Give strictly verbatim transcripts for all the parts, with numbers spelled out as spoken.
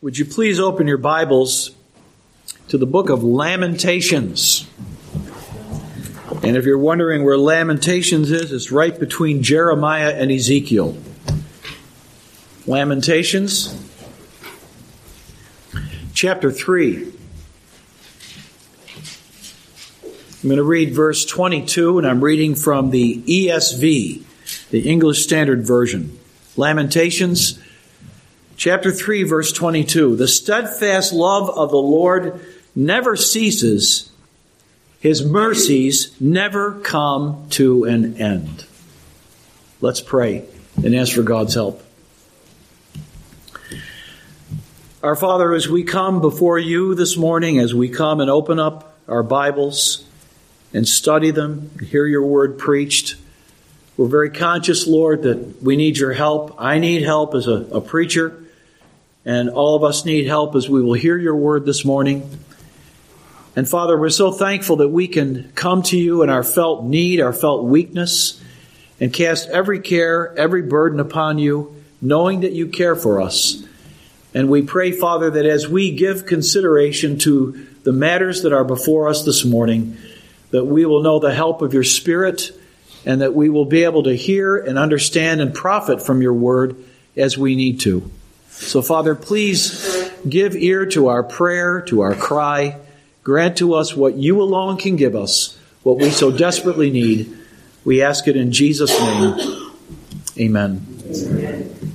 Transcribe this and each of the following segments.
Would you please open your Bibles to the book of Lamentations? And if you're wondering where Lamentations is, it's right between Jeremiah and Ezekiel. Lamentations, chapter three. I'm going to read verse twenty-two, and I'm reading from the E S V, the English Standard Version. Lamentations, chapter three, verse twenty-two. The steadfast love of the Lord never ceases. His mercies never come to an end. Let's pray and ask for God's help. Our Father, as we come before you this morning, as we come and open up our Bibles and study them, hear your word preached, we're very conscious, Lord, that we need your help. I need help as a, a preacher. And all of us need help as we will hear your word this morning. And Father, we're so thankful that we can come to you in our felt need, our felt weakness, and cast every care, every burden upon you, knowing that you care for us. And we pray, Father, that as we give consideration to the matters that are before us this morning, that we will know the help of your Spirit, and that we will be able to hear and understand and profit from your word as we need to. So, Father, please give ear to our prayer, to our cry. Grant to us what you alone can give us, what we so desperately need. We ask it in Jesus' name. Amen. Amen.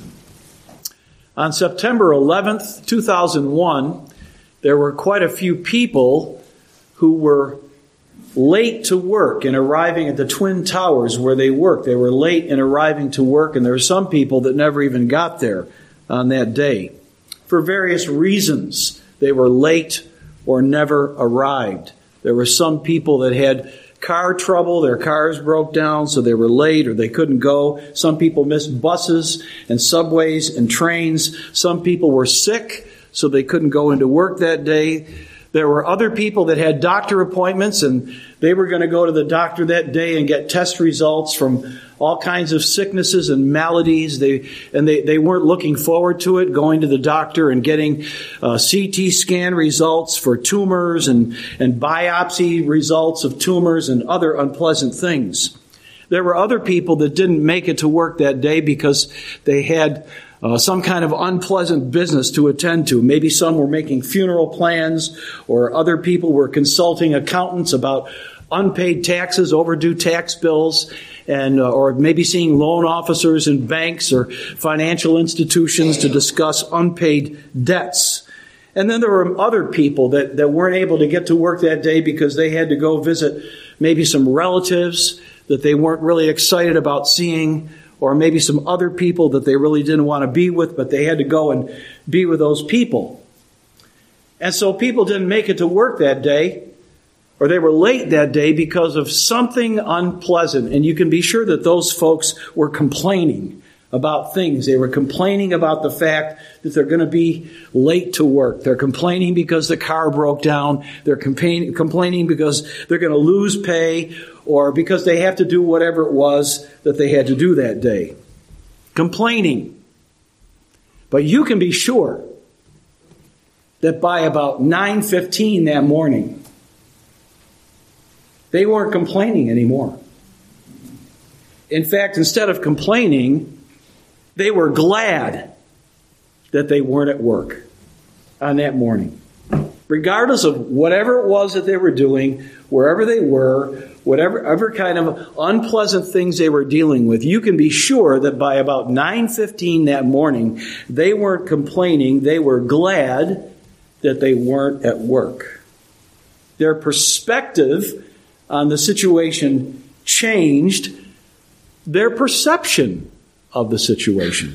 On September eleventh, two thousand one, there were quite a few people who were late to work in arriving at the Twin Towers where they worked. They were late in arriving to work, and there were some people that never even got there on that day. For various reasons, they were late or never arrived. There were some people that had car trouble. Their cars broke down, so they were late or they couldn't go. Some people missed buses and subways and trains. Some people were sick, so they couldn't go into work that day. There were other people that had doctor appointments, and they were going to go to the doctor that day and get test results from all kinds of sicknesses and maladies. They and they, they weren't looking forward to it, going to the doctor and getting uh, C T scan results for tumors and, and biopsy results of tumors and other unpleasant things. There were other people that didn't make it to work that day because they had Uh, some kind of unpleasant business to attend to. Maybe some were making funeral plans, or other people were consulting accountants about unpaid taxes, overdue tax bills, and uh, or maybe seeing loan officers in banks or financial institutions to discuss unpaid debts. And then there were other people that, that weren't able to get to work that day because they had to go visit maybe some relatives that they weren't really excited about seeing, or maybe some other people that they really didn't want to be with, but they had to go and be with those people. And so people didn't make it to work that day, or they were late that day because of something unpleasant. And you can be sure that those folks were complaining about things. They were complaining about the fact that they're going to be late to work. They're complaining because the car broke down. They're complaining, complaining because they're going to lose pay, or because they have to do whatever it was that they had to do that day. Complaining. But you can be sure that by about nine fifteen that morning, they weren't complaining anymore. In fact, instead of complaining, they were glad that they weren't at work on that morning. Regardless of whatever it was that they were doing, wherever they were, whatever other kind of unpleasant things they were dealing with, you can be sure that by about nine fifteen that morning, they weren't complaining. They were glad that they weren't at work. Their perspective on the situation changed their perception of the situation.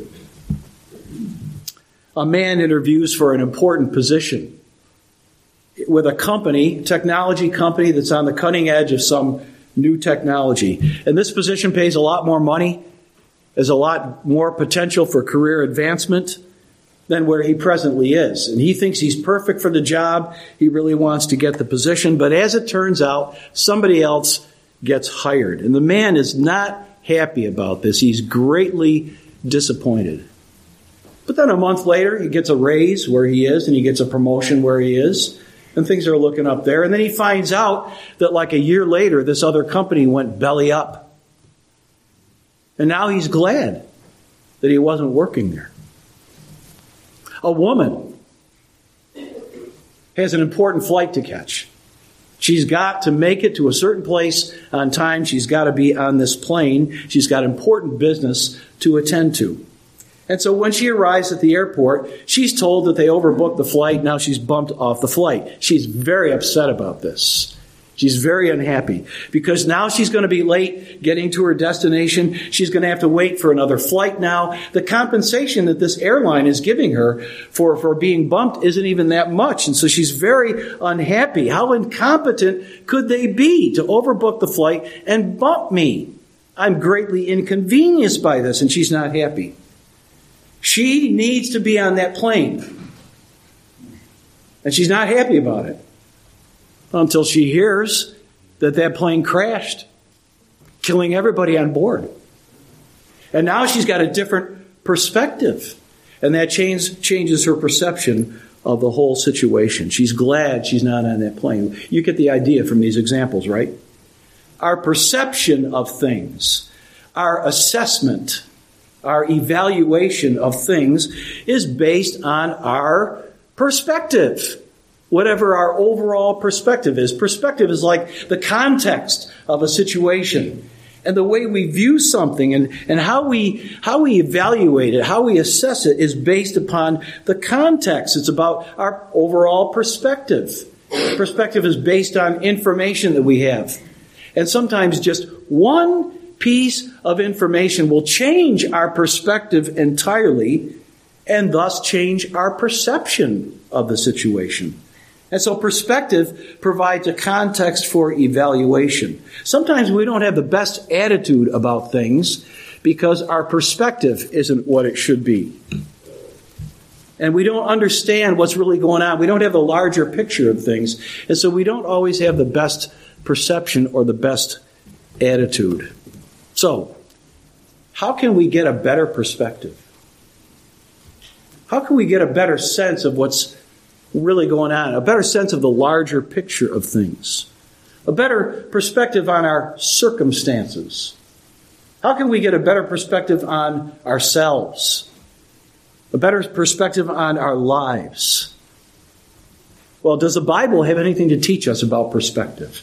A man interviews for an important position with a company, technology company that's on the cutting edge of some new technology. And this position pays a lot more money, has a lot more potential for career advancement than where he presently is. And he thinks he's perfect for the job. He really wants to get the position. But as it turns out, somebody else gets hired. And the man is not happy about this. He's greatly disappointed. But then a month later, he gets a raise where he is, and he gets a promotion where he is, and things are looking up there. And then he finds out that like a year later, this other company went belly up. And now he's glad that he wasn't working there. A woman has an important flight to catch. She's got to make it to a certain place on time. She's got to be on this plane. She's got important business to attend to. And so when she arrives at the airport, she's told that they overbooked the flight. Now she's bumped off the flight. She's very upset about this. She's very unhappy because now she's going to be late getting to her destination. She's going to have to wait for another flight now. The compensation that this airline is giving her for, for being bumped isn't even that much. And so she's very unhappy. How incompetent could they be to overbook the flight and bump me? I'm greatly inconvenienced by this, and she's not happy. She needs to be on that plane. And she's not happy about it until she hears that that plane crashed, killing everybody on board. And now she's got a different perspective. And that change, changes her perception of the whole situation. She's glad she's not on that plane. You get the idea from these examples, right? Our perception of things, our assessment, our evaluation of things is based on our perspective. Whatever our overall perspective is. Perspective is like the context of a situation. And the way we view something and, and how we how we evaluate it, how we assess it is based upon the context. It's about our overall perspective. Perspective is based on information that we have. And sometimes just one piece of information will change our perspective entirely and thus change our perception of the situation. And so perspective provides a context for evaluation. Sometimes we don't have the best attitude about things because our perspective isn't what it should be. And we don't understand what's really going on. We don't have the larger picture of things. And so we don't always have the best perception or the best attitude. So, how can we get a better perspective? How can we get a better sense of what's really going on? A better sense of the larger picture of things? A better perspective on our circumstances? How can we get a better perspective on ourselves? A better perspective on our lives? Well, does the Bible have anything to teach us about perspective?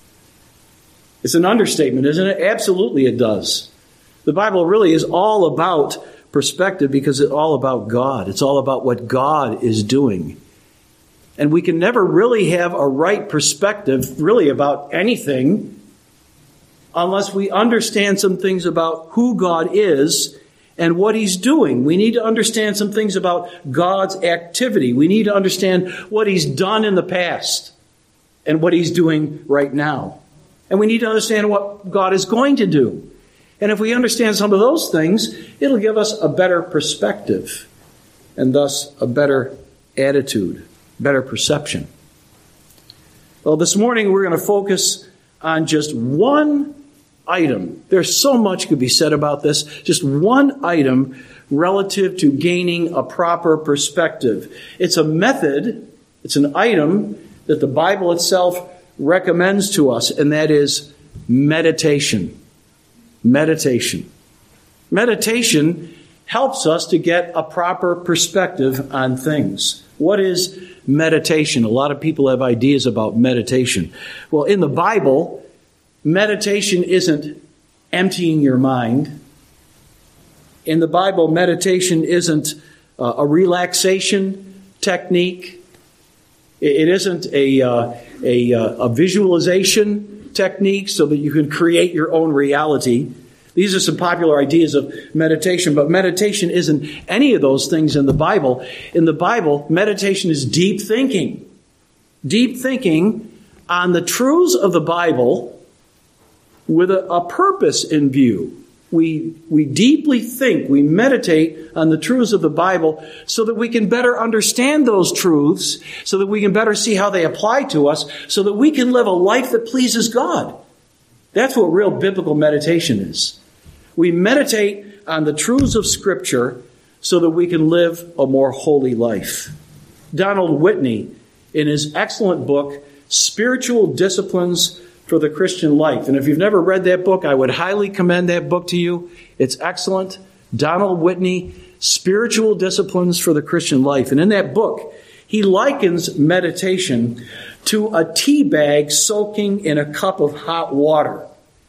It's an understatement, isn't it? Absolutely it does. The Bible really is all about perspective because it's all about God. It's all about what God is doing. And we can never really have a right perspective really about anything unless we understand some things about who God is and what He's doing. We need to understand some things about God's activity. We need to understand what He's done in the past and what He's doing right now. And we need to understand what God is going to do. And if we understand some of those things, it'll give us a better perspective and thus a better attitude, better perception. Well, this morning we're going to focus on just one item. There's so much could be said about this. Just one item relative to gaining a proper perspective. It's a method, it's an item that the Bible itself recommends to us, and that is meditation. Meditation. Meditation helps us to get a proper perspective on things. What is meditation? A lot of people have ideas about meditation. Well, in the Bible, meditation isn't emptying your mind. In the Bible, meditation isn't uh, a relaxation technique. It isn't a, uh, a, a visualization technique so that you can create your own reality. These are some popular ideas of meditation, but meditation isn't any of those things in the Bible. In the Bible, meditation is deep thinking. Deep thinking on the truths of the Bible with a, a purpose in view. We, we deeply think, we meditate on the truths of the Bible so that we can better understand those truths, so that we can better see how they apply to us, so that we can live a life that pleases God. That's what real biblical meditation is. We meditate on the truths of Scripture so that we can live a more holy life. Donald Whitney, in his excellent book, Spiritual Disciplines for the Christian Life. And if you've never read that book, I would highly commend that book to you. It's excellent. Donald Whitney, Spiritual Disciplines for the Christian Life. And in that book, he likens meditation to a tea bag soaking in a cup of hot water.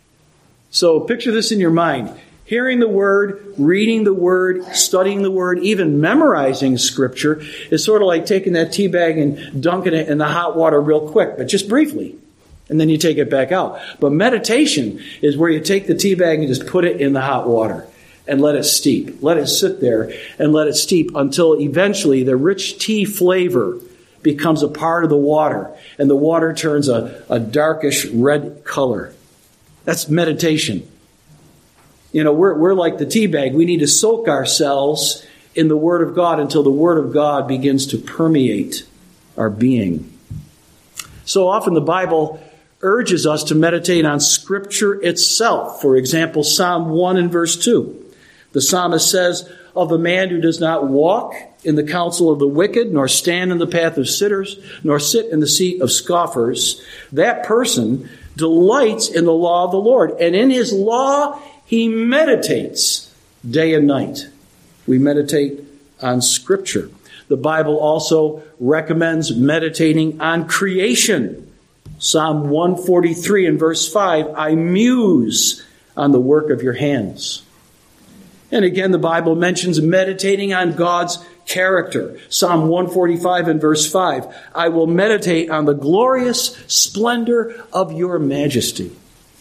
So picture this in your mind. Hearing the Word, reading the Word, studying the Word, even memorizing Scripture is sort of like taking that tea bag and dunking it in the hot water real quick, but just briefly. And then you take it back out. But meditation is where you take the tea bag and just put it in the hot water and let it steep. Let it sit there and let it steep until eventually the rich tea flavor becomes a part of the water, and the water turns a, a darkish red color. That's meditation. You know, we're, we're like the tea bag. We need to soak ourselves in the Word of God until the Word of God begins to permeate our being. So often the Bible urges us to meditate on Scripture itself. For example, Psalm one and verse two. The psalmist says, of the man who does not walk in the counsel of the wicked, nor stand in the path of sinners, nor sit in the seat of scoffers, that person delights in the law of the Lord, and in his law he meditates day and night. We meditate on Scripture. The Bible also recommends meditating on creation. Psalm one forty-three and verse five, I muse on the work of your hands. And again, the Bible mentions meditating on God's character. Psalm one forty-five and verse five, I will meditate on the glorious splendor of your majesty.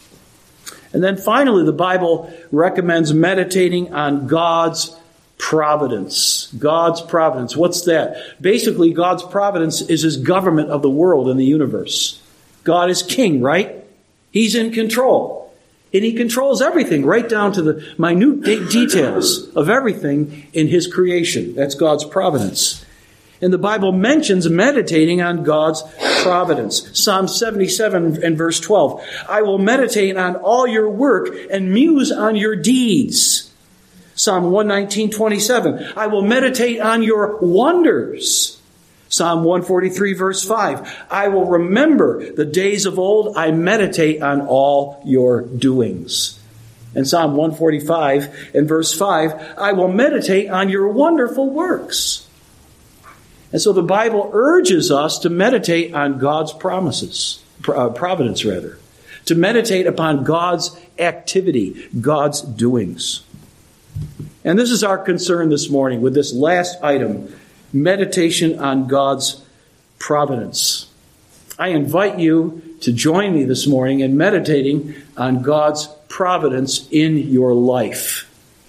And then finally, the Bible recommends meditating on God's providence. God's providence. What's that? Basically, God's providence is his government of the world and the universe. God is king, right? He's in control. And he controls everything, right down to the minute de- details of everything in his creation. That's God's providence. And the Bible mentions meditating on God's providence. Psalm seventy-seven and verse twelve. I will meditate on all your work and muse on your deeds. Psalm one nineteen, twenty-seven. I will meditate on your wonders. Psalm one forty-three, verse five. I will remember the days of old. I meditate on all your doings. And Psalm one forty-five and verse five. I will meditate on your wonderful works. And so the Bible urges us to meditate on God's promises, uh, providence rather, to meditate upon God's activity, God's doings. And this is our concern this morning with this last item, meditation on God's providence. I invite you to join me this morning in meditating on God's providence in your life.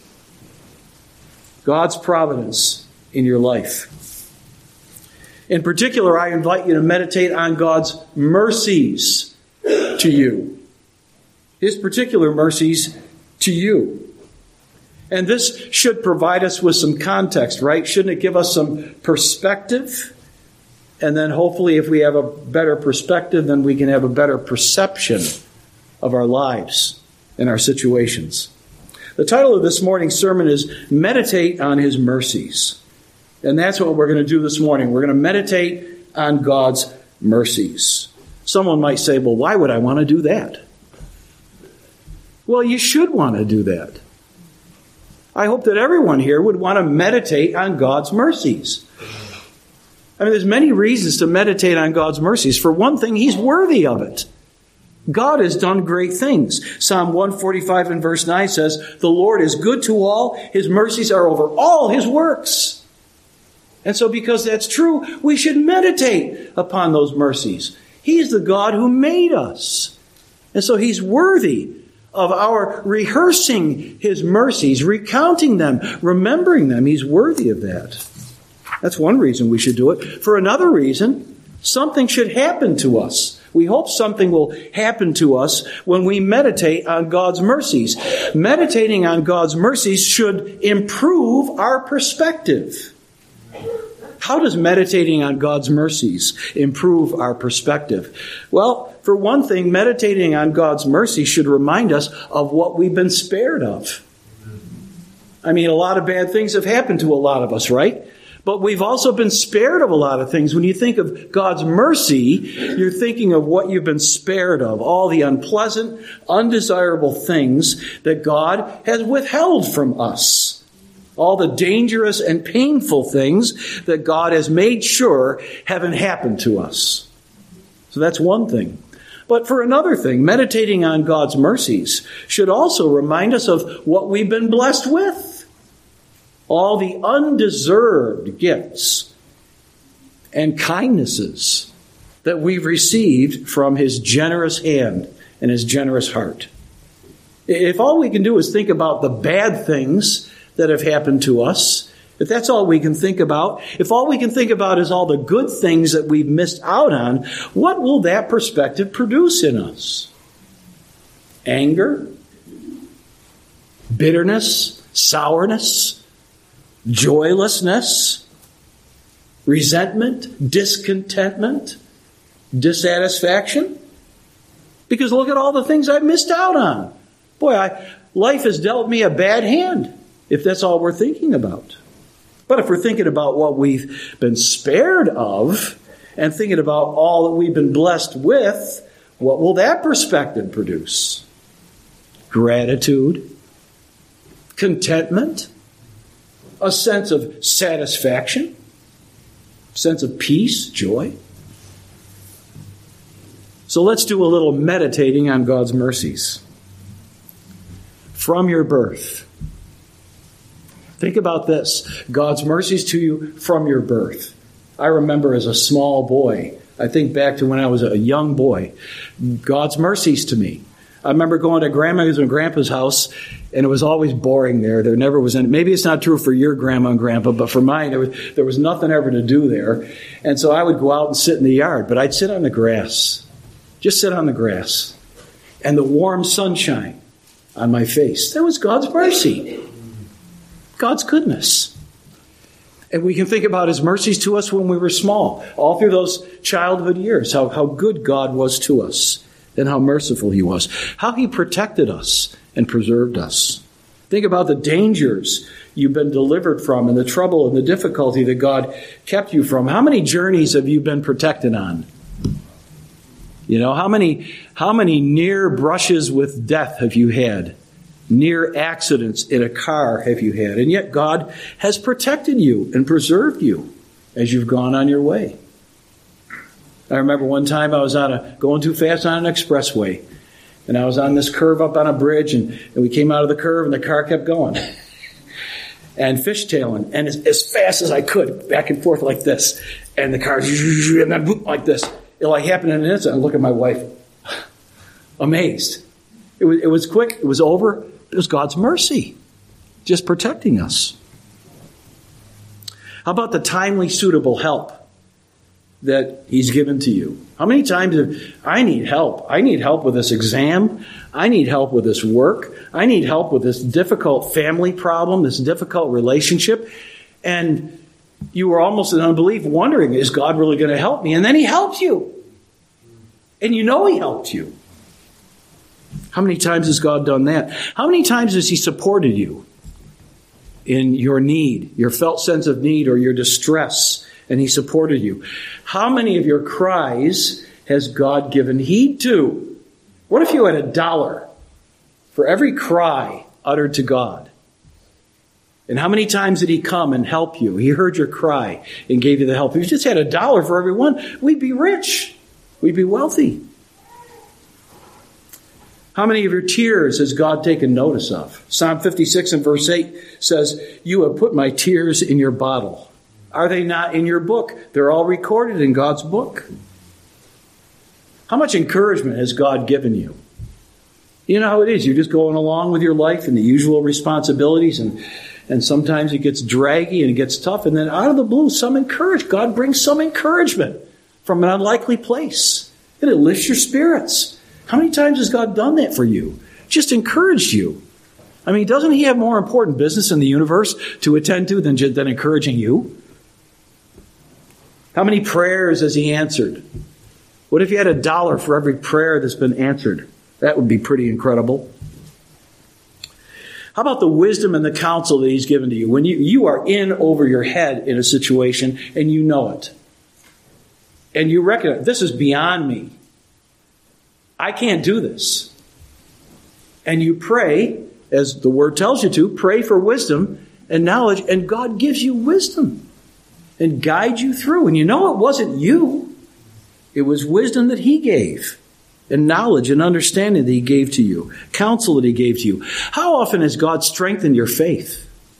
God's providence in your life. In particular, I invite you to meditate on God's mercies to you. His particular mercies to you. And this should provide us with some context, right? Shouldn't it give us some perspective? And then hopefully if we have a better perspective, then we can have a better perception of our lives and our situations. The title of this morning's sermon is Meditate on His Mercies. And that's what we're going to do this morning. We're going to meditate on God's mercies. Someone might say, well, why would I want to do that? Well, you should want to do that. I hope that everyone here would want to meditate on God's mercies. I mean, there's many reasons to meditate on God's mercies. For one thing, He's worthy of it. God has done great things. Psalm one forty-five and verse nine says, the Lord is good to all. His mercies are over all His works. And so because that's true, we should meditate upon those mercies. He's the God who made us. And so He's worthy of our rehearsing His mercies, recounting them, remembering them. He's worthy of that. That's one reason we should do it. For another reason, something should happen to us. We hope something will happen to us when we meditate on God's mercies. Meditating on God's mercies should improve our perspective. How does meditating on God's mercies improve our perspective? Well, for one thing, meditating on God's mercy should remind us of what we've been spared of. I mean, a lot of bad things have happened to a lot of us, right? But we've also been spared of a lot of things. When you think of God's mercy, you're thinking of what you've been spared of, all the unpleasant, undesirable things that God has withheld from us, all the dangerous and painful things that God has made sure haven't happened to us. So that's one thing. But for another thing, meditating on God's mercies should also remind us of what we've been blessed with. All the undeserved gifts and kindnesses that we've received from His generous hand and His generous heart. If all we can do is think about the bad things that have happened to us, if that's all we can think about, if all we can think about is all the good things that we've missed out on, what will that perspective produce in us? Anger? Bitterness? Sourness? Joylessness? Resentment? Discontentment? Dissatisfaction? Because look at all the things I've missed out on. Boy, I, life has dealt me a bad hand, if that's all we're thinking about. But if we're thinking about what we've been spared of and thinking about all that we've been blessed with, what will that perspective produce? Gratitude, contentment, a sense of satisfaction, sense of peace, joy. So let's do a little meditating on God's mercies. From your birth. Think about this. God's mercies to you from your birth. I remember as a small boy, I think back to when I was a young boy, God's mercies to me. I remember going to Grandma's and Grandpa's house, and it was always boring there. There never was any. Maybe it's not true for your Grandma and Grandpa, but for mine, there was, there was nothing ever to do there. And so I would go out and sit in the yard, but I'd sit on the grass. Just sit on the grass. And the warm sunshine on my face. That was God's mercy. God's goodness. And we can think about His mercies to us when we were small, all through those childhood years, how, how good God was to us and how merciful He was, how He protected us and preserved us. Think about the dangers you've been delivered from and the trouble and the difficulty that God kept you from. How many journeys have you been protected on? You know, how many, how many near brushes with death have you had? Near accidents in a car have you had? And yet God has protected you and preserved you as you've gone on your way. I remember one time I was on a going too fast on an expressway. And I was on this curve up on a bridge, and, and we came out of the curve, and the car kept going. And fishtailing, and as, as fast as I could, back and forth like this. And the car, and then boop, like this. It like happened in an instant. I look at my wife, amazed. It was, it was quick. It was over. It was God's mercy, just protecting us. How about the timely, suitable help that He's given to you? How many times have I need help? I need help with this exam. I need help with this work. I need help with this difficult family problem, this difficult relationship. And you were almost in unbelief, wondering, is God really going to help me? And then He helped you. And you know He helped you. How many times has God done that? How many times has He supported you in your need, your felt sense of need or your distress, and He supported you? How many of your cries has God given heed to? What if you had a dollar for every cry uttered to God? And how many times did He come and help you? He heard your cry and gave you the help. If you just had a dollar for every one, we'd be rich. We'd be wealthy. How many of your tears has God taken notice of? Psalm fifty-six and verse eight says, "You have put my tears in your bottle." Are they not in your book? They're all recorded in God's book. How much encouragement has God given you? You know how it is. You're just going along with your life and the usual responsibilities, and, and sometimes it gets draggy and it gets tough. And then out of the blue, some encouragement. God brings some encouragement from an unlikely place. And it lifts your spirits. How many times has God done that for you? Just encouraged you. I mean, doesn't He have more important business in the universe to attend to than, than encouraging you? How many prayers has He answered? What if you had a dollar for every prayer that's been answered? That would be pretty incredible. How about the wisdom and the counsel that he's given to you? When you, you are in over your head in a situation and you know it. And you recognize, this is beyond me. I can't do this. And you pray, as the word tells you to, pray for wisdom and knowledge, and God gives you wisdom and guides you through. And you know it wasn't you. It was wisdom that he gave, and knowledge and understanding that he gave to you, counsel that he gave to you. How often has God strengthened your faith?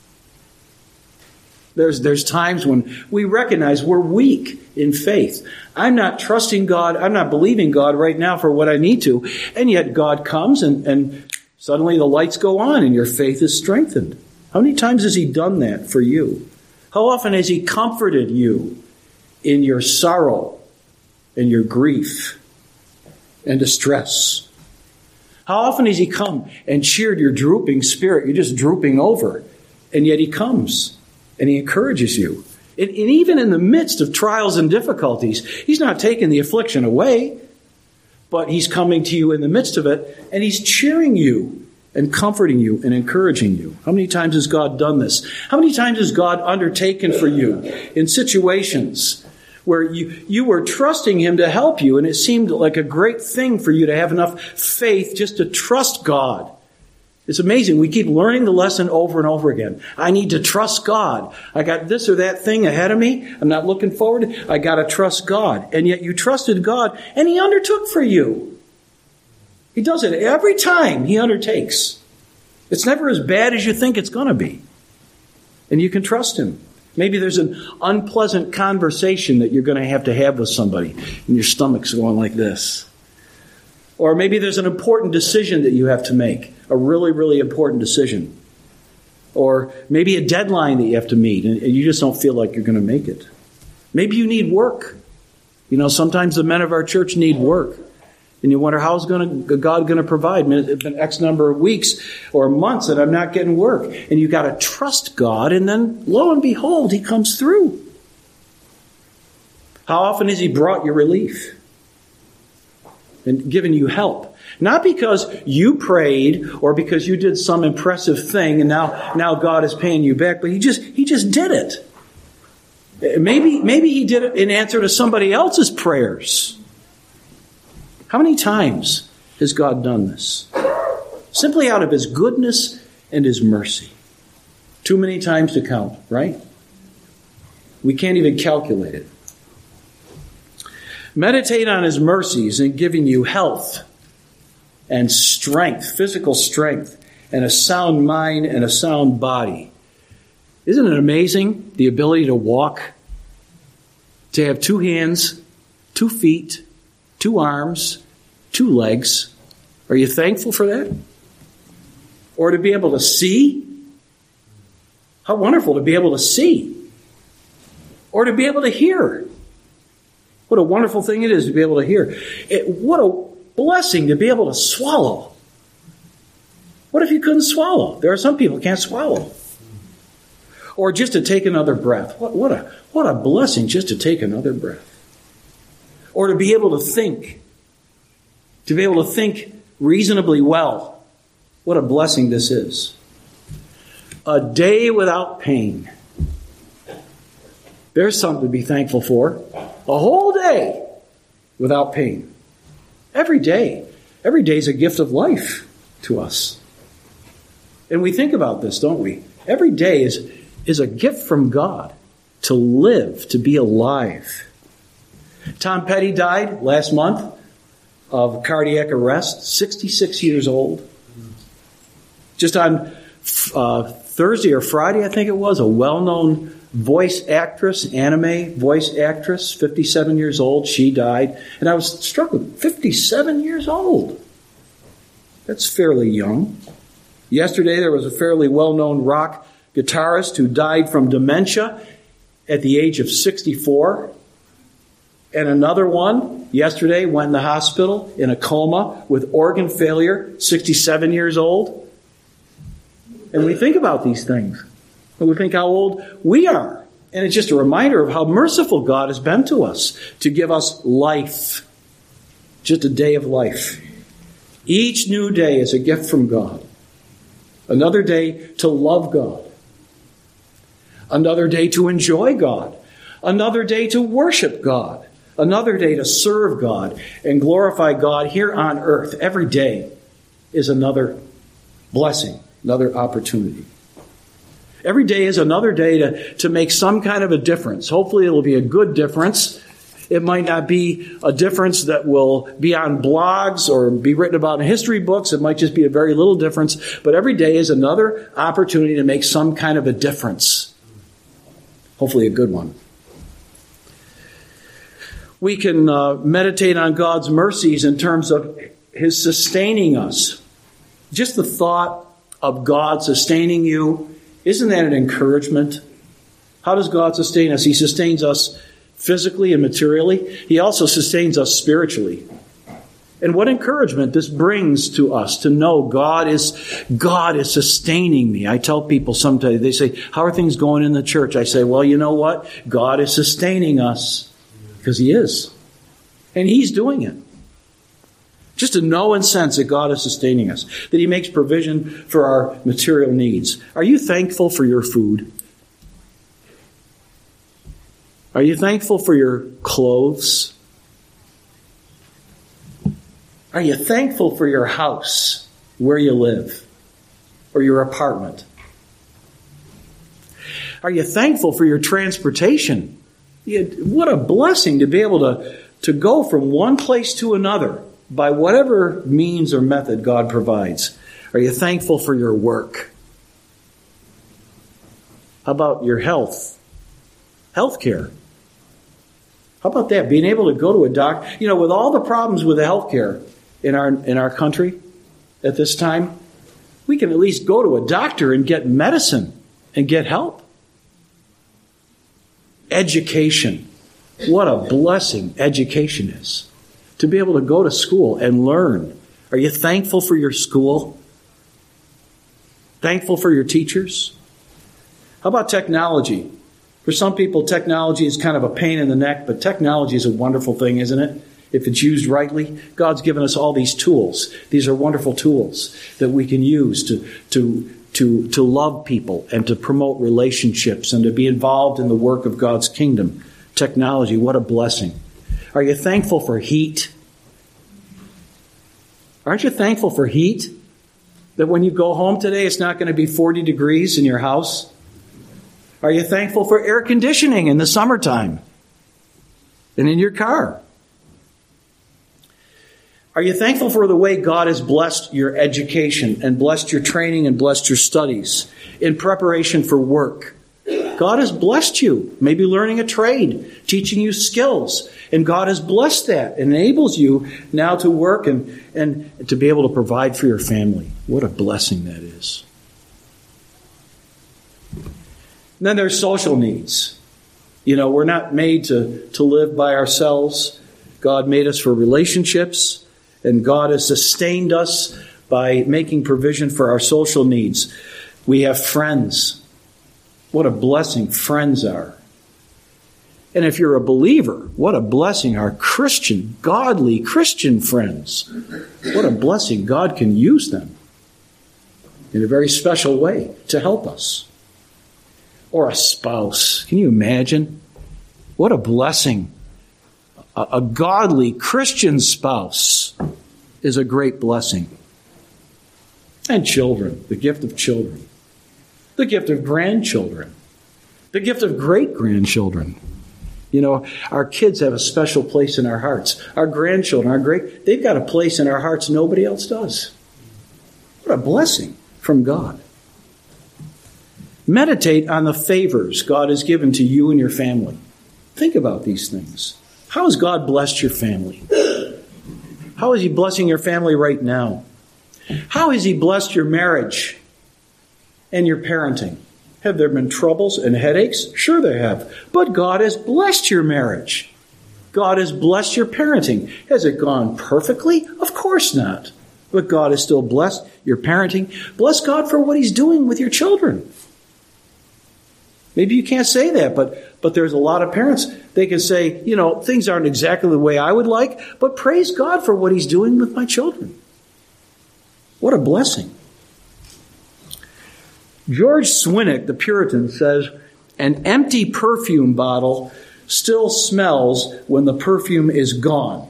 There's, there's times when we recognize we're weak in faith. I'm not trusting God. I'm not believing God right now for what I need to. And yet God comes and, and suddenly the lights go on and your faith is strengthened. How many times has he done that for you? How often has he comforted you in your sorrow and your grief and distress? How often has he come and cheered your drooping spirit? You're just drooping over. And yet he comes and he encourages you. And, and even in the midst of trials and difficulties, he's not taking the affliction away, but he's coming to you in the midst of it, and he's cheering you and comforting you and encouraging you. How many times has God done this? How many times has God undertaken for you in situations where you, you were trusting him to help you, and it seemed like a great thing for you to have enough faith just to trust God? It's amazing. We keep learning the lesson over and over again. I need to trust God. I got this or that thing ahead of me. I'm not looking forward. I got to trust God. And yet you trusted God, and he undertook for you. He does it every time he undertakes. It's never as bad as you think it's going to be. And you can trust him. Maybe there's an unpleasant conversation that you're going to have to have with somebody, and your stomach's going like this. Or maybe there's an important decision that you have to make, a really, really important decision. Or maybe a deadline that you have to meet, and you just don't feel like you're going to make it. Maybe you need work. You know, sometimes the men of our church need work. And you wonder, how's going to, God going to provide? I mean, it's been X number of weeks or months that I'm not getting work. And you've got to trust God, and then lo and behold, he comes through. How often has he brought you relief and given you help? Not because you prayed or because you did some impressive thing and now, now God is paying you back, but he just he just did it. Maybe, maybe he did it in answer to somebody else's prayers. How many times has God done this? Simply out of his goodness and his mercy. Too many times to count, right? We can't even calculate it. Meditate on his mercies in giving you health and strength, physical strength, and a sound mind and a sound body. Isn't it amazing, the ability to walk, to have two hands, two feet, two arms, two legs? Are you thankful for that? Or to be able to see? How wonderful to be able to see. Or to be able to hear. What a wonderful thing it is to be able to hear. It, what a blessing to be able to swallow. What if you couldn't swallow? There are some people who can't swallow. Or just to take another breath. What, what a what a blessing just to take another breath. Or to be able to think. To be able to think reasonably well. What a blessing this is. A day without pain. There's something to be thankful for. A whole day without pain. Every day. Every day is a gift of life to us. And we think about this, don't we? Every day is, is a gift from God to live, to be alive. Tom Petty died last month of cardiac arrest, sixty-six years old. Just on uh, Thursday or Friday, I think it was, a well-known voice actress, anime voice actress, fifty-seven years old. She died. And I was struck with fifty-seven years old. That's fairly young. Yesterday, there was a fairly well-known rock guitarist who died from dementia at the age of sixty-four. And another one, yesterday, went in the hospital in a coma with organ failure, sixty-seven years old. And we think about these things. And we think how old we are. And it's just a reminder of how merciful God has been to us to give us life. Just a day of life. Each new day is a gift from God. Another day to love God. Another day to enjoy God. Another day to worship God. Another day to serve God and glorify God here on earth. Every day is another blessing, another opportunity. Every day is another day to, to make some kind of a difference. Hopefully it'll be a good difference. It might not be a difference that will be on blogs or be written about in history books. It might just be a very little difference. But every day is another opportunity to make some kind of a difference. Hopefully a good one. We can uh, meditate on God's mercies in terms of His sustaining us. Just the thought of God sustaining you, isn't that an encouragement? How does God sustain us? He sustains us physically and materially. He also sustains us spiritually. And what encouragement this brings to us to know God is God is sustaining me. I tell people sometimes, they say, how are things going in the church? I say, well, you know what? God is sustaining us because He is. And He's doing it. Just to know and sense that God is sustaining us, that He makes provision for our material needs. Are you thankful for your food? Are you thankful for your clothes? Are you thankful for your house, where you live, or your apartment? Are you thankful for your transportation? You, what a blessing to be able to, to go from one place to another by whatever means or method God provides. Are you thankful for your work? How about your health? Health care. How about that? Being able to go to a doctor. You know, with all the problems with the health care in our in our country at this time, we can at least go to a doctor and get medicine and get help. Education. What a blessing education is. To be able to go to school and learn. Are you thankful for your school? Thankful for your teachers? How about technology? For some people, technology is kind of a pain in the neck, but technology is a wonderful thing, isn't it? If it's used rightly, God's given us all these tools. These are wonderful tools that we can use to, to, to, to love people and to promote relationships and to be involved in the work of God's kingdom. Technology, what a blessing. Are you thankful for heat? Aren't you thankful for heat? That when you go home today, it's not going to be forty degrees in your house? Are you thankful for air conditioning in the summertime and in your car? Are you thankful for the way God has blessed your education and blessed your training and blessed your studies in preparation for work? God has blessed you, maybe learning a trade, teaching you skills, and God has blessed that, enables you now to work and, and to be able to provide for your family. What a blessing that is. And then there's social needs. You know, we're not made to, to live by ourselves. God made us for relationships, and God has sustained us by making provision for our social needs. We have friends. What a blessing friends are. And if you're a believer, what a blessing our Christian, godly Christian friends. What a blessing God can use them in a very special way to help us. Or a spouse. Can you imagine? What a blessing. A, a godly Christian spouse is a great blessing. And children, the gift of children. The gift of grandchildren. The gift of great-grandchildren. You know, our kids have a special place in our hearts. Our grandchildren, our great, they've got a place in our hearts nobody else does. What a blessing from God. Meditate on the favors God has given to you and your family. Think about these things. How has God blessed your family? How is He blessing your family right now? How has He blessed your marriage and your parenting? Have there been troubles and headaches? Sure there have. But God has blessed your marriage. God has blessed your parenting. Has it gone perfectly? Of course not. But God has still blessed your parenting. Bless God for what He's doing with your children. Maybe you can't say that, but, but there's a lot of parents. They can say, you know, things aren't exactly the way I would like, but praise God for what He's doing with my children. What a blessing. George Swinnock, the Puritan, says, an empty perfume bottle still smells when the perfume is gone.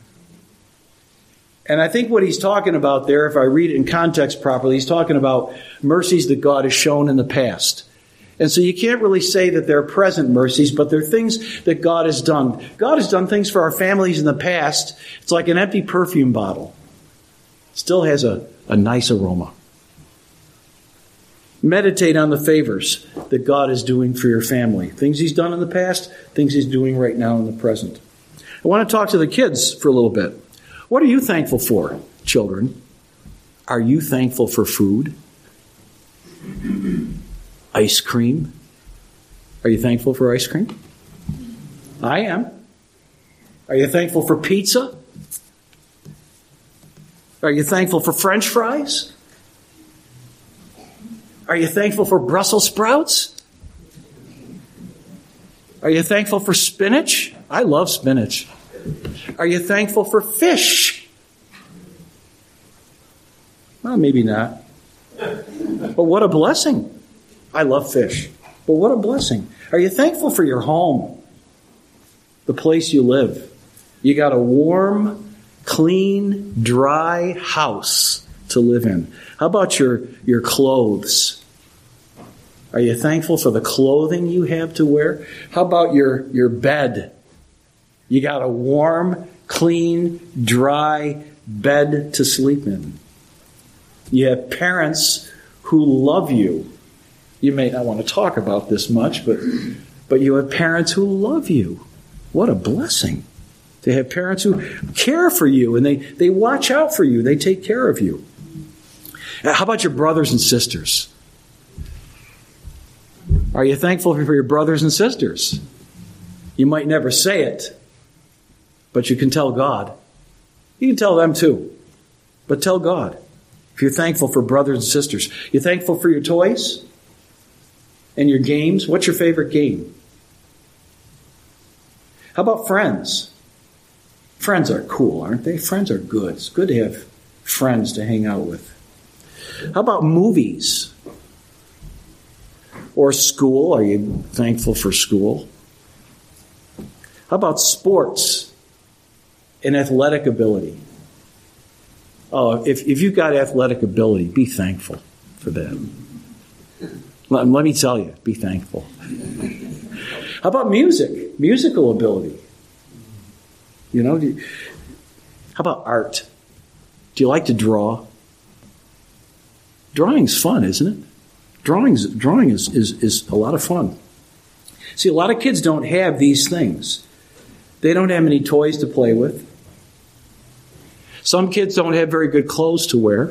And I think what he's talking about there, if I read it in context properly, he's talking about mercies that God has shown in the past. And so you can't really say that they're present mercies, but they're things that God has done. God has done things for our families in the past. It's like an empty perfume bottle. Still has a, a nice aroma. Meditate on the favors that God is doing for your family. Things he's done in the past, things he's doing right now in the present. I want to talk to the kids for a little bit. What are you thankful for, children? Are you thankful for food? Ice cream? Are you thankful for ice cream? I am. Are you thankful for pizza? Are you thankful for French fries? Are you thankful for Brussels sprouts? Are you thankful for spinach? I love spinach. Are you thankful for fish? Well, maybe not. But what a blessing. I love fish. But what a blessing. Are you thankful for your home? The place you live. You got a warm, clean, dry house to live in. How about your, your clothes? Are you thankful for the clothing you have to wear? How about your, your bed? You got a warm, clean, dry bed to sleep in. You have parents who love you. You may not want to talk about this much, but, but you have parents who love you. What a blessing to have parents who care for you and they, they watch out for you. They take care of you. How about your brothers and sisters? Are you thankful for your brothers and sisters? You might never say it, but you can tell God. You can tell them too, but tell God. If you're thankful for brothers and sisters, you're thankful for your toys and your games. What's your favorite game? How about friends? Friends are cool, aren't they? Friends are good. It's good to have friends to hang out with. How about movies? Or school? Are you thankful for school? How about sports and athletic ability? Oh, if, if you've got athletic ability, be thankful for that. Let, let me tell you, be thankful. How about music? Musical ability. You know, do you, how about art? Do you like to draw? Drawing's fun, isn't it? Drawing's, drawing is, is, is a lot of fun. See, a lot of kids don't have these things. They don't have any toys to play with. Some kids don't have very good clothes to wear.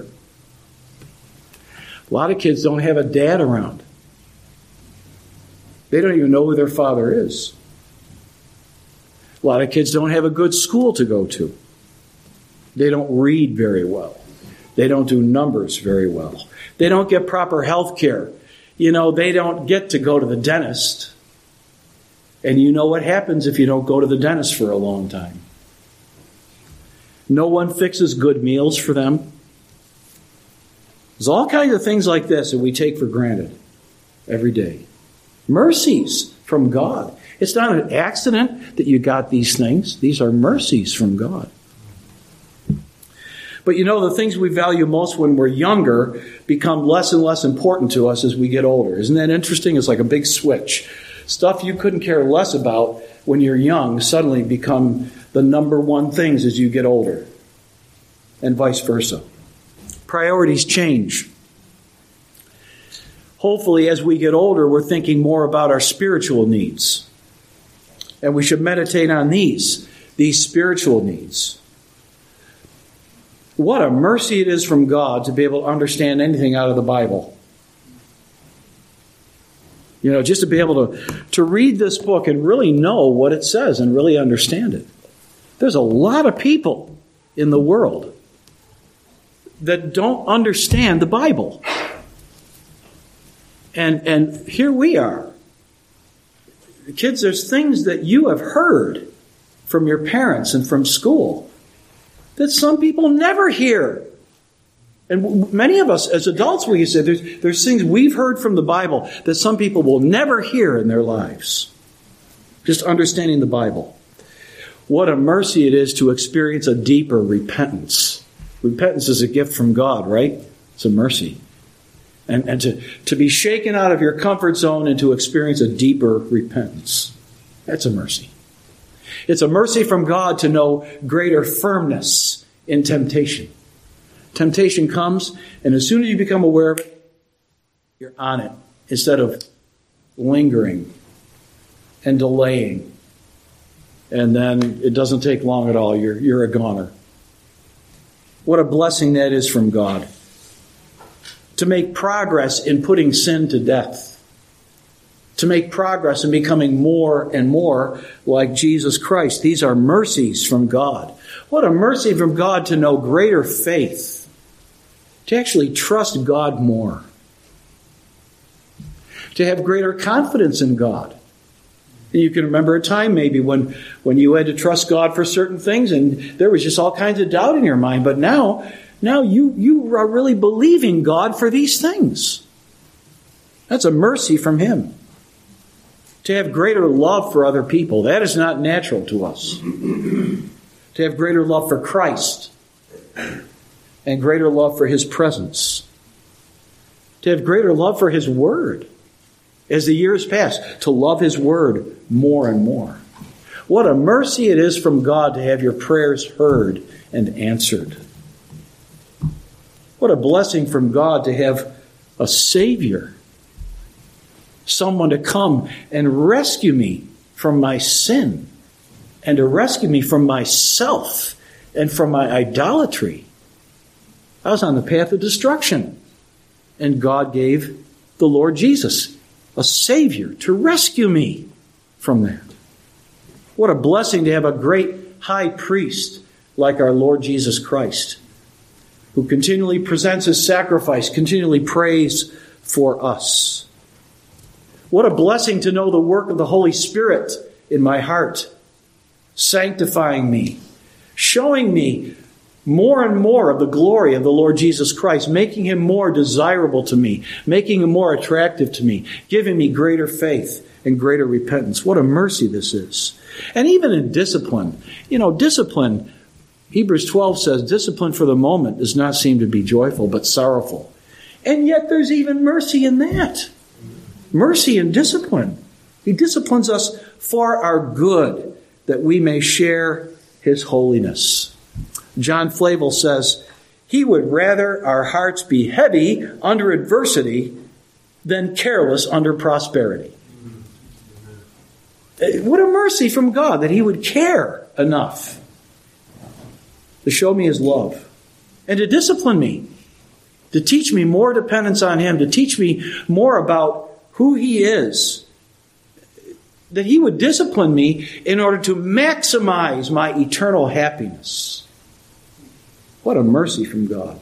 A lot of kids don't have a dad around. They don't even know who their father is. A lot of kids don't have a good school to go to. They don't read very well. They don't do numbers very well. They don't get proper health care. You know, they don't get to go to the dentist. And you know what happens if you don't go to the dentist for a long time. No one fixes good meals for them. There's all kinds of things like this that we take for granted every day. Mercies from God. It's not an accident that you got these things. These are mercies from God. But you know, the things we value most when we're younger become less and less important to us as we get older. Isn't that interesting? It's like a big switch. Stuff you couldn't care less about when you're young suddenly become the number one things as you get older. And vice versa. Priorities change. Hopefully, as we get older, we're thinking more about our spiritual needs. And we should meditate on these, these spiritual needs. What a mercy it is from God to be able to understand anything out of the Bible. You know, just to be able to, to read this book and really know what it says and really understand it. There's a lot of people in the world that don't understand the Bible. And, and here we are. Kids, there's things that you have heard from your parents and from school that some people never hear. And many of us as adults, we say there's, there's things we've heard from the Bible that some people will never hear in their lives. Just understanding the Bible. What a mercy it is to experience a deeper repentance. Repentance is a gift from God, right? It's a mercy. And, and to, to be shaken out of your comfort zone and to experience a deeper repentance. That's a mercy. It's a mercy from God to know greater firmness in temptation. Temptation comes, and as soon as you become aware of it, you're on it instead of lingering and delaying. And then it doesn't take long at all. You're, you're a goner. What a blessing that is from God. To make progress in putting sin to death. To make progress in becoming more and more like Jesus Christ. These are mercies from God. What a mercy from God to know greater faith. To actually trust God more. To have greater confidence in God. And you can remember a time maybe when, when you had to trust God for certain things and there was just all kinds of doubt in your mind. But now, now you, you are really believing God for these things. That's a mercy from Him. To have greater love for other people. That is not natural to us. To have greater love for Christ. And greater love for His presence. To have greater love for His Word. As the years pass, to love His Word more and more. What a mercy it is from God to have your prayers heard and answered. What a blessing from God to have a Savior. Someone to come and rescue me from my sin. And to rescue me from myself and from my idolatry. I was on the path of destruction. And God gave the Lord Jesus, a Savior, to rescue me from that. What a blessing to have a great high priest like our Lord Jesus Christ, who continually presents His sacrifice, continually prays for us. What a blessing to know the work of the Holy Spirit in my heart, sanctifying me, showing me more and more of the glory of the Lord Jesus Christ, making Him more desirable to me, making Him more attractive to me, giving me greater faith and greater repentance. What a mercy this is. And even in discipline, you know, discipline, Hebrews twelve says, discipline for the moment does not seem to be joyful, but sorrowful. And yet there's even mercy in that. Mercy in discipline. He disciplines us for our good, that we may share His holiness. John Flavel says, he would rather our hearts be heavy under adversity than careless under prosperity. What a mercy from God that He would care enough to show me His love and to discipline me, to teach me more dependence on Him, to teach me more about who He is, that He would discipline me in order to maximize my eternal happiness. What a mercy from God.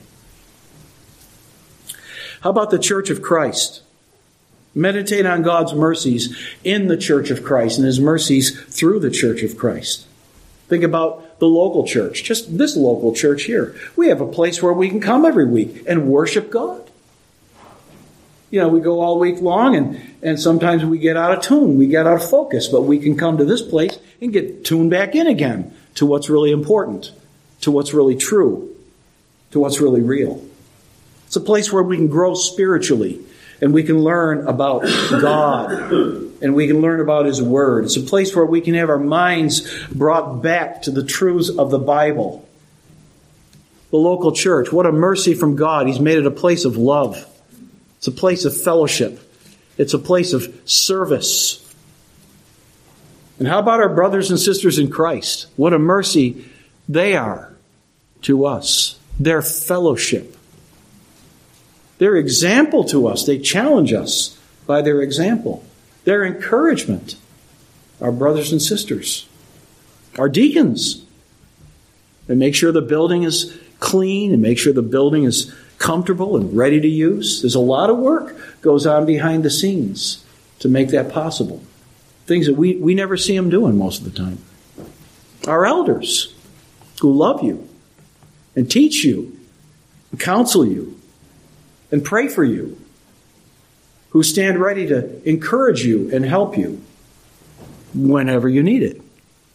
How about the Church of Christ? Meditate on God's mercies in the Church of Christ and His mercies through the Church of Christ. Think about the local church, just this local church here. We have a place where we can come every week and worship God. You know, we go all week long and, and sometimes we get out of tune, we get out of focus, but we can come to this place and get tuned back in again to what's really important, to what's really true, to what's really real. It's a place where we can grow spiritually and we can learn about God and we can learn about His Word. It's a place where we can have our minds brought back to the truths of the Bible. The local church, what a mercy from God. He's made it a place of love. It's a place of fellowship. It's a place of service. And how about our brothers and sisters in Christ? What a mercy they are to us. Their fellowship. Their example to us. They challenge us by their example. Their encouragement. Our brothers and sisters. Our deacons. They make sure the building is clean and make sure the building is comfortable and ready to use. There's a lot of work goes on behind the scenes to make that possible. Things that we, we never see them doing most of the time. Our elders who love you and teach you counsel you, and pray for you, who stand ready to encourage you and help you whenever you need it.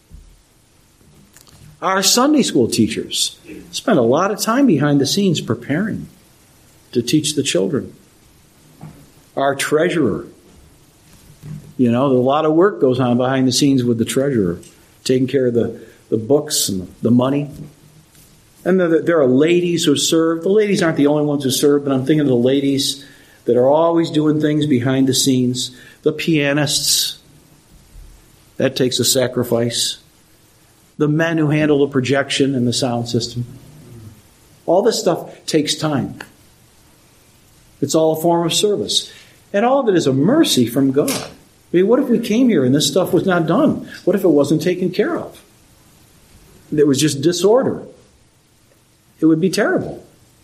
Our Sunday school teachers spend a lot of time behind the scenes preparing to teach the children. Our treasurer, you know, a lot of work goes on behind the scenes with the treasurer, taking care of the, the books and the money. And there, there are ladies who serve. The ladies aren't the only ones who serve, but I'm thinking of the ladies that are always doing things behind the scenes. The pianists, that takes a sacrifice. The men who handle the projection and the sound system. All this stuff takes time. It's all a form of service. And all of it is a mercy from God. I mean, what if we came here and this stuff was not done? What if it wasn't taken care of? There was just disorder. It would be terrible.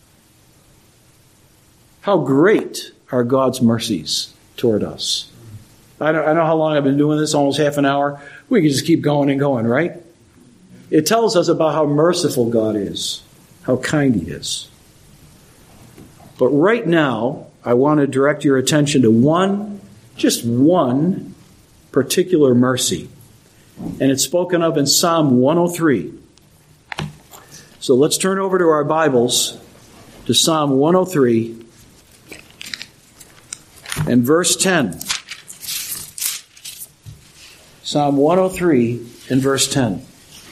How great are God's mercies toward us. I don't, I know how long I've been doing this, almost half an hour. We can just keep going and going, right? It tells us about how merciful God is, how kind He is. But right now, I want to direct your attention to one, just one particular mercy. And it's spoken of in Psalm one oh three. So let's turn over to our Bibles to Psalm one oh three and verse ten. Psalm one oh three and verse ten.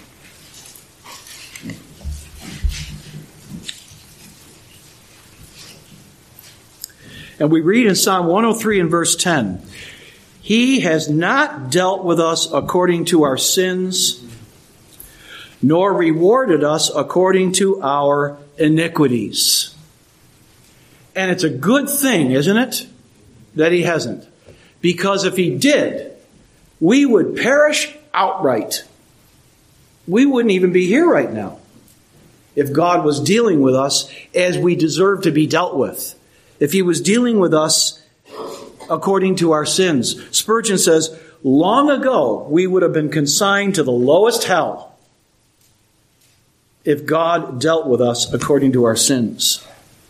And we read in Psalm one oh three and verse ten, He has not dealt with us according to our sins, nor rewarded us according to our iniquities. And it's a good thing, isn't it, that He hasn't? Because if He did, we would perish outright. We wouldn't even be here right now if God was dealing with us as we deserve to be dealt with. If He was dealing with us according to our sins. Spurgeon says, long ago we would have been consigned to the lowest hell if God dealt with us according to our sins.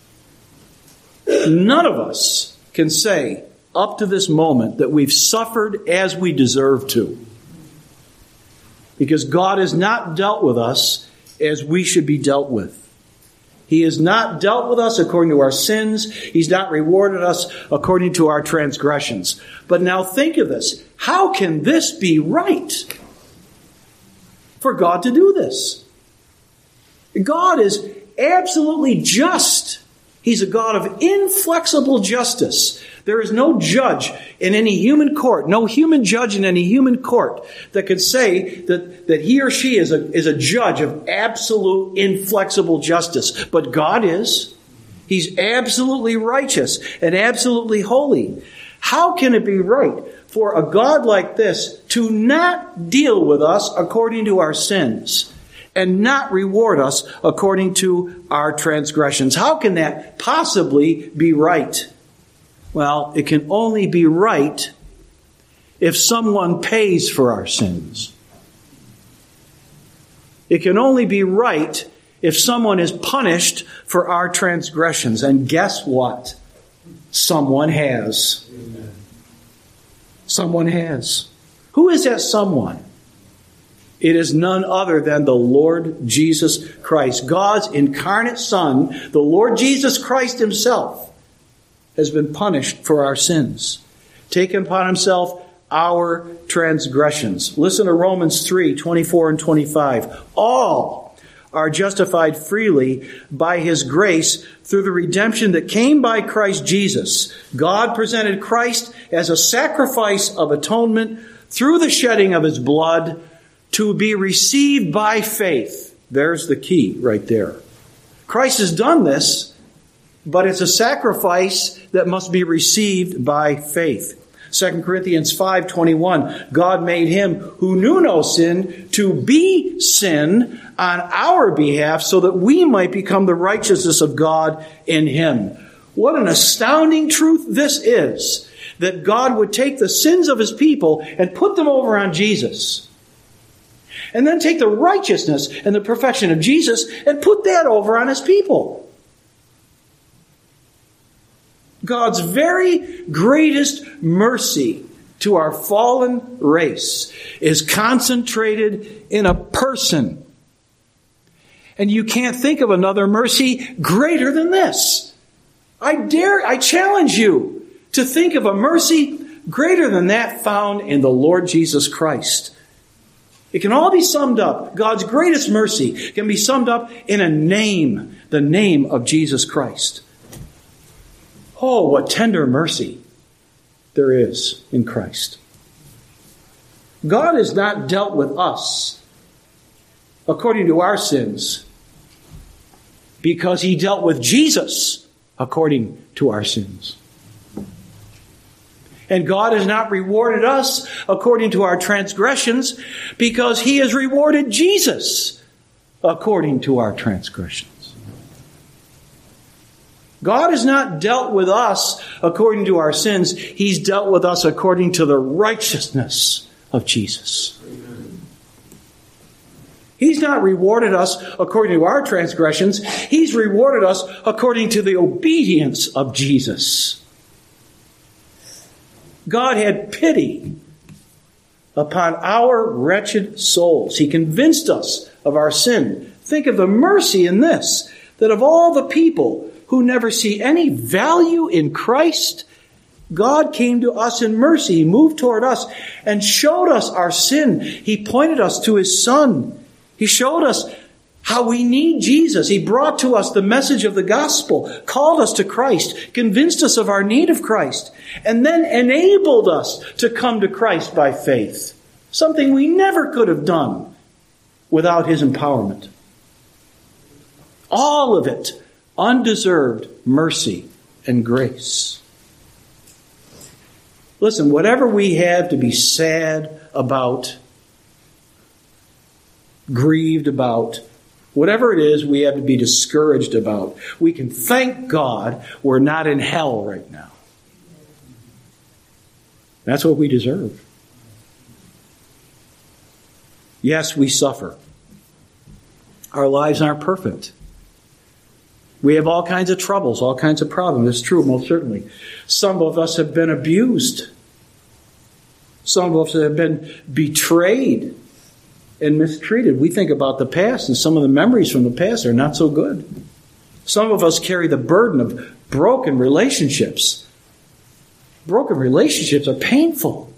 None of us can say up to this moment that we've suffered as we deserve to. Because God has not dealt with us as we should be dealt with. He has not dealt with us according to our sins. He's not rewarded us according to our transgressions. But now think of this. How can this be right for God to do this? God is absolutely just. He's a God of inflexible justice. There is no judge in any human court, no human judge in any human court that can say that, that he or she is a, is a judge of absolute inflexible justice. But God is. He's absolutely righteous and absolutely holy. How can it be right for a God like this to not deal with us according to our sins and not reward us according to our transgressions? How can that possibly be right? Well, it can only be right if someone pays for our sins. It can only be right if someone is punished for our transgressions. And guess what? Someone has. Someone has. Who is that someone? It is none other than the Lord Jesus Christ. God's incarnate Son, the Lord Jesus Christ Himself, has been punished for our sins, taken upon Himself our transgressions. Listen to Romans three, twenty-four and twenty-five. All are justified freely by His grace through the redemption that came by Christ Jesus. God presented Christ as a sacrifice of atonement through the shedding of His blood to be received by faith. There's the key right there. Christ has done this, but it's a sacrifice that must be received by faith. Second Corinthians five twenty-one, God made Him who knew no sin to be sin on our behalf so that we might become the righteousness of God in Him. What an astounding truth this is, that God would take the sins of His people and put them over on Jesus. And then take the righteousness and the perfection of Jesus and put that over on His people. God's very greatest mercy to our fallen race is concentrated in a person. And you can't think of another mercy greater than this. I dare, I challenge you to think of a mercy greater than that found in the Lord Jesus Christ. It can all be summed up. God's greatest mercy can be summed up in a name, the name of Jesus Christ. Oh, what tender mercy there is in Christ. God has not dealt with us according to our sins because He dealt with Jesus according to our sins. And God has not rewarded us according to our transgressions because He has rewarded Jesus according to our transgressions. God has not dealt with us according to our sins. He's dealt with us according to the righteousness of Jesus. He's not rewarded us according to our transgressions. He's rewarded us according to the obedience of Jesus. God had pity upon our wretched souls. He convinced us of our sin. Think of the mercy in this, that of all the people who never see any value in Christ, God came to us in mercy. He moved toward us and showed us our sin. He pointed us to His Son. He showed us how we need Jesus. He brought to us the message of the gospel, called us to Christ, convinced us of our need of Christ, and then enabled us to come to Christ by faith. Something we never could have done without His empowerment. All of it undeserved mercy and grace. Listen, whatever we have to be sad about, grieved about, whatever it is we have to be discouraged about, we can thank God we're not in hell right now. That's what we deserve. Yes, we suffer. Our lives aren't perfect. We have all kinds of troubles, all kinds of problems. It's true, most certainly. Some of us have been abused. Some of us have been betrayed and mistreated. We think about the past, and some of the memories from the past are not so good. Some of us carry the burden of broken relationships. Broken relationships are painful.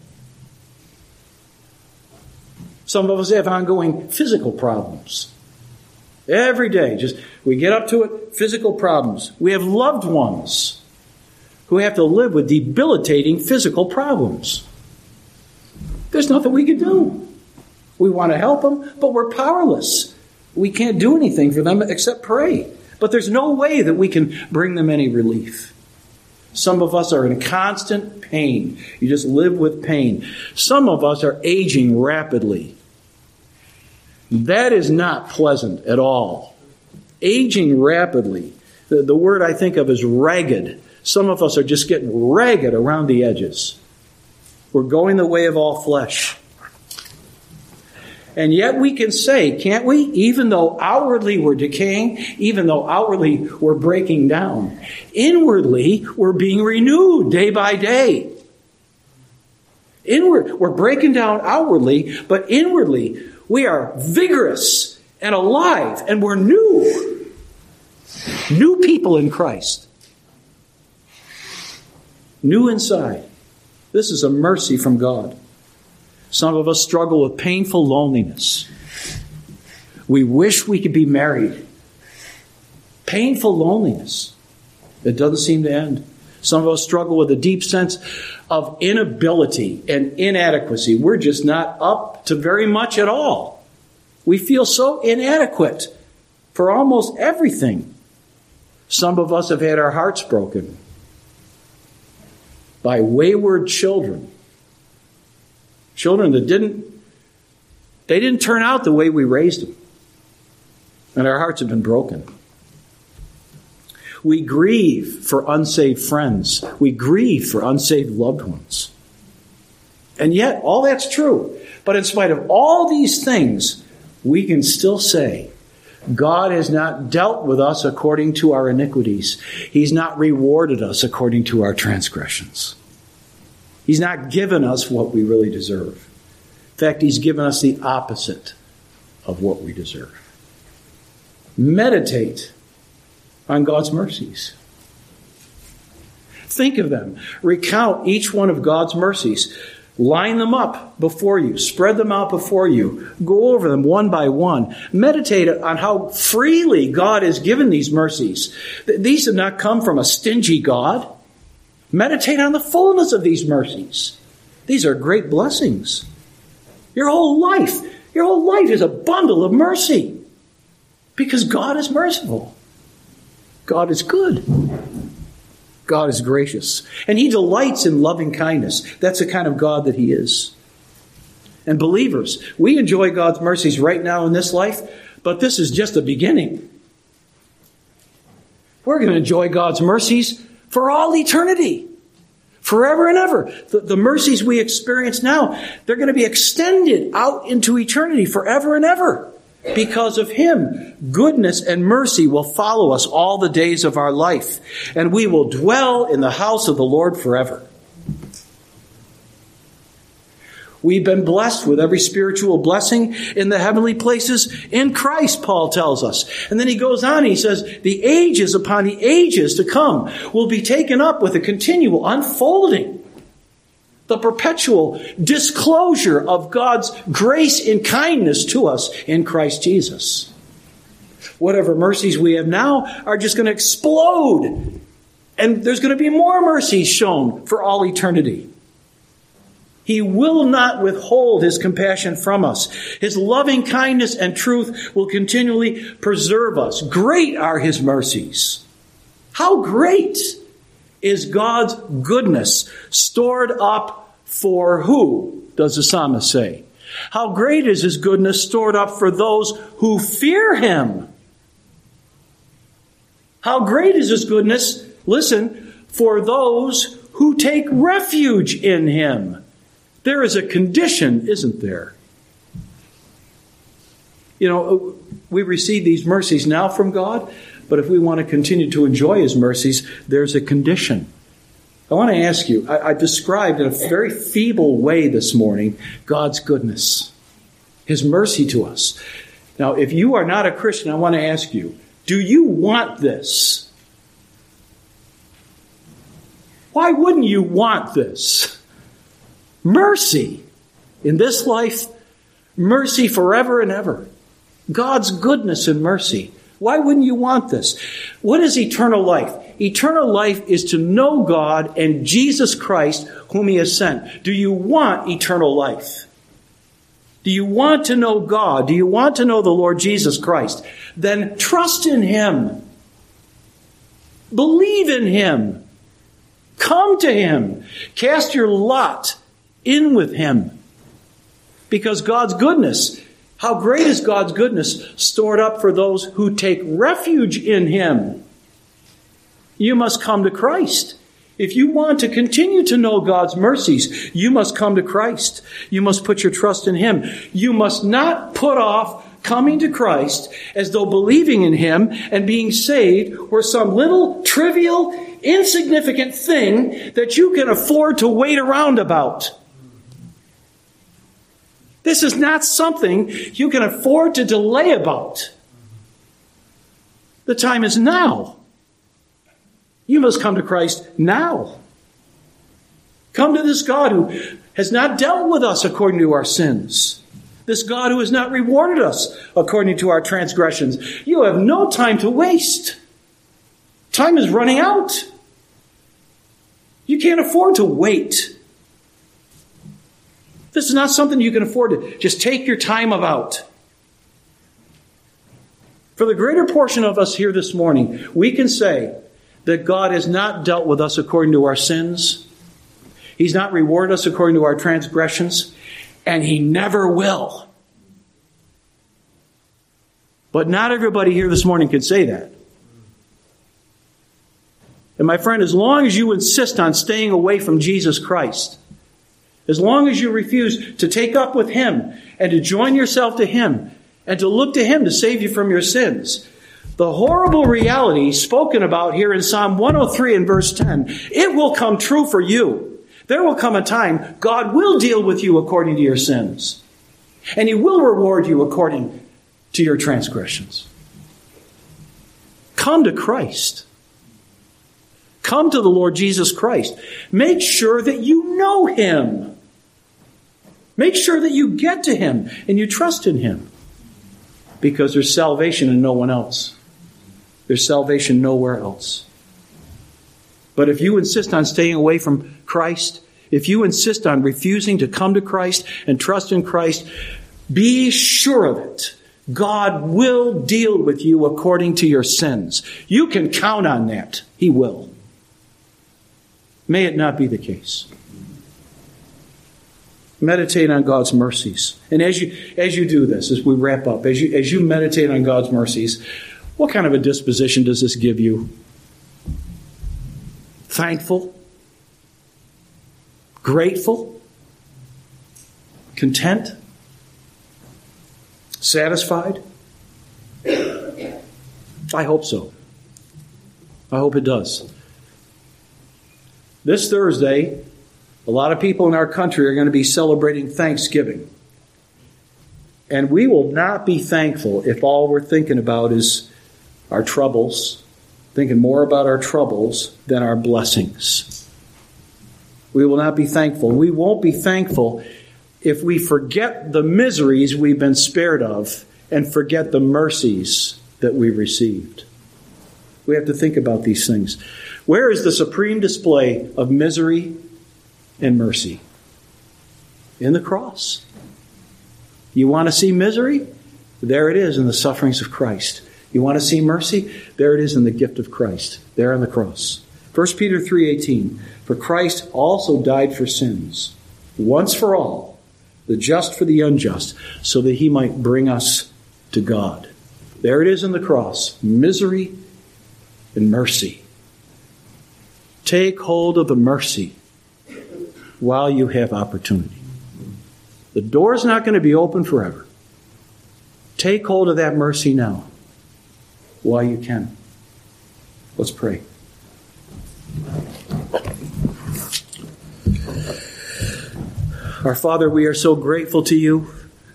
Some of us have ongoing physical problems. Every day, just we get up to it, physical problems. We have loved ones who have to live with debilitating physical problems. There's nothing we can do. We want to help them, but we're powerless. We can't do anything for them except pray. But there's no way that we can bring them any relief. Some of us are in constant pain. You just live with pain. Some of us are aging rapidly. That is not pleasant at all. Aging rapidly. The, the word I think of is ragged. Some of us are just getting ragged around the edges. We're going the way of all flesh. And yet we can say, can't we? Even though outwardly we're decaying, even though outwardly we're breaking down, inwardly we're being renewed day by day. Inward, we're breaking down outwardly, but inwardly we are vigorous and alive, and we're new. New people in Christ. New inside. This is a mercy from God. Some of us struggle with painful loneliness. We wish we could be married. Painful loneliness. It doesn't seem to end. Some of us struggle with a deep sense of inability and inadequacy. We're just not up to very much at all. We feel so inadequate for almost everything. Some of us have had our hearts broken by wayward children. Children that didn't, they didn't turn out the way we raised them. And our hearts have been broken. We grieve for unsaved friends. We grieve for unsaved loved ones. And yet, all that's true. But in spite of all these things, we can still say God has not dealt with us according to our iniquities. He's not rewarded us according to our transgressions. He's not given us what we really deserve. In fact, He's given us the opposite of what we deserve. Meditate on God's mercies. Think of them. Recount each one of God's mercies. Line them up before you. Spread them out before you. Go over them one by one. Meditate on how freely God has given these mercies. These have not come from a stingy God. Meditate on the fullness of these mercies. These are great blessings. Your whole life, your whole life is a bundle of mercy. Because God is merciful. God is good. God is gracious. And He delights in loving kindness. That's the kind of God that He is. And believers, we enjoy God's mercies right now in this life, but this is just the beginning. We're going to enjoy God's mercies for all eternity. Forever and ever. The, the mercies we experience now, they're going to be extended out into eternity forever and ever. Because of Him, goodness and mercy will follow us all the days of our life, and we will dwell in the house of the Lord forever. We've been blessed with every spiritual blessing in the heavenly places in Christ, Paul tells us. And then he goes on, he says, the ages upon the ages to come will be taken up with a continual unfolding. The perpetual disclosure of God's grace and kindness to us in Christ Jesus. Whatever mercies we have now are just going to explode. And there's going to be more mercies shown for all eternity. He will not withhold His compassion from us. His loving kindness and truth will continually preserve us. Great are His mercies. How great is God's goodness stored up for who, does the psalmist say? How great is His goodness stored up for those who fear Him? How great is His goodness, listen, for those who take refuge in Him? There is a condition, isn't there? You know, we receive these mercies now from God, but if we want to continue to enjoy His mercies, there's a condition. I want to ask you, I, I described in a very feeble way this morning God's goodness, His mercy to us. Now, if you are not a Christian, I want to ask you, do you want this? Why wouldn't you want this? Mercy in this life, mercy forever and ever. God's goodness and mercy. Why wouldn't you want this? What is eternal life? Eternal life is to know God and Jesus Christ, whom He has sent. Do you want eternal life? Do you want to know God? Do you want to know the Lord Jesus Christ? Then trust in Him. Believe in Him. Come to Him. Cast your lot in with Him. Because God's goodness, how great is God's goodness stored up for those who take refuge in Him. You must come to Christ. If you want to continue to know God's mercies, you must come to Christ. You must put your trust in Him. You must not put off coming to Christ as though believing in Him and being saved were some little trivial, insignificant thing that you can afford to wait around about. This is not something you can afford to delay about. The time is now. You must come to Christ now. Come to this God who has not dealt with us according to our sins. This God who has not rewarded us according to our transgressions. You have no time to waste. Time is running out. You can't afford to wait. This is not something you can afford to just take your time about. For the greater portion of us here this morning, we can say that God has not dealt with us according to our sins. He's not rewarded us according to our transgressions, and He never will. But not everybody here this morning can say that. And my friend, as long as you insist on staying away from Jesus Christ, as long as you refuse to take up with Him and to join yourself to Him, and to look to Him to save you from your sins. The horrible reality spoken about here in Psalm one oh three and verse ten, it will come true for you. There will come a time God will deal with you according to your sins. And He will reward you according to your transgressions. Come to Christ. Come to the Lord Jesus Christ. Make sure that you know Him. Make sure that you get to Him and you trust in Him. Because there's salvation in no one else. There's salvation nowhere else. But if you insist on staying away from Christ, if you insist on refusing to come to Christ and trust in Christ, be sure of it. God will deal with you according to your sins. You can count on that. He will. May it not be the case. Meditate on God's mercies. And as you as you do this, as we wrap up, as you as you meditate on God's mercies, what kind of a disposition does this give you? Thankful? Grateful? Content? Satisfied? I hope so. I hope it does. This Thursday, a lot of people in our country are going to be celebrating Thanksgiving. And we will not be thankful if all we're thinking about is our troubles, thinking more about our troubles than our blessings. We will not be thankful. We won't be thankful if we forget the miseries we've been spared of and forget the mercies that we received. We have to think about these things. Where is the supreme display of misery and mercy? In the cross. You want to see misery? There it is in the sufferings of Christ. You want to see mercy? There it is in the gift of Christ, there on the cross. First Peter three eighteen, for Christ also died for sins, once for all, the just for the unjust, so that He might bring us to God. There it is in the cross, misery and mercy. Take hold of the mercy while you have opportunity. The door's not going to be open forever. Take hold of that mercy now while you can. Let's pray. Our Father, we are so grateful to You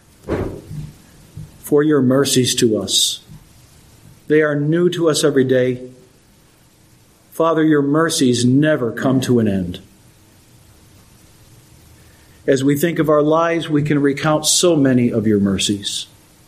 for Your mercies to us. They are new to us every day. Father, Your mercies never come to an end. As we think of our lives, we can recount so many of Your mercies.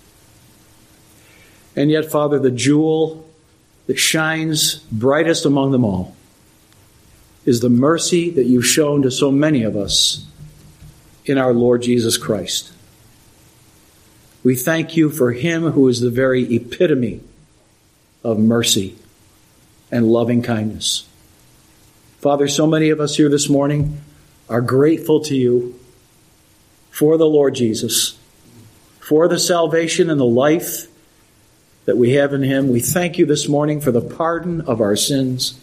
And yet, Father, the jewel that shines brightest among them all is the mercy that You've shown to so many of us in our Lord Jesus Christ. We thank You for Him who is the very epitome of mercy and loving kindness. Father, so many of us here this morning are grateful to You for the Lord Jesus, for the salvation and the life that we have in Him. We thank You this morning for the pardon of our sins.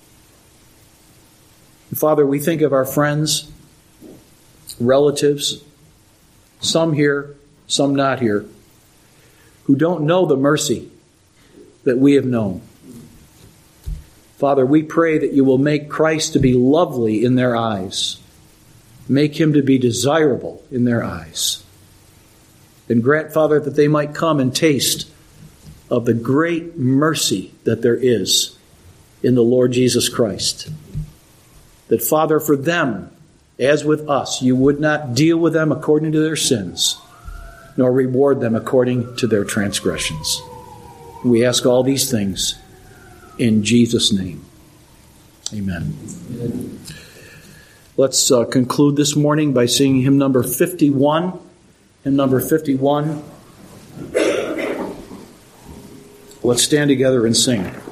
And Father, we think of our friends, relatives, some here, some not here, who don't know the mercy that we have known. Father, we pray that You will make Christ to be lovely in their eyes. Make Him to be desirable in their eyes. And grant, Father, that they might come and taste of the great mercy that there is in the Lord Jesus Christ. That, Father, for them, as with us, You would not deal with them according to their sins, nor reward them according to their transgressions. We ask all these things in Jesus' name. Amen. Amen. Let's uh, conclude this morning by singing hymn number fifty-one. Hymn number fifty-one. Let's stand together and sing.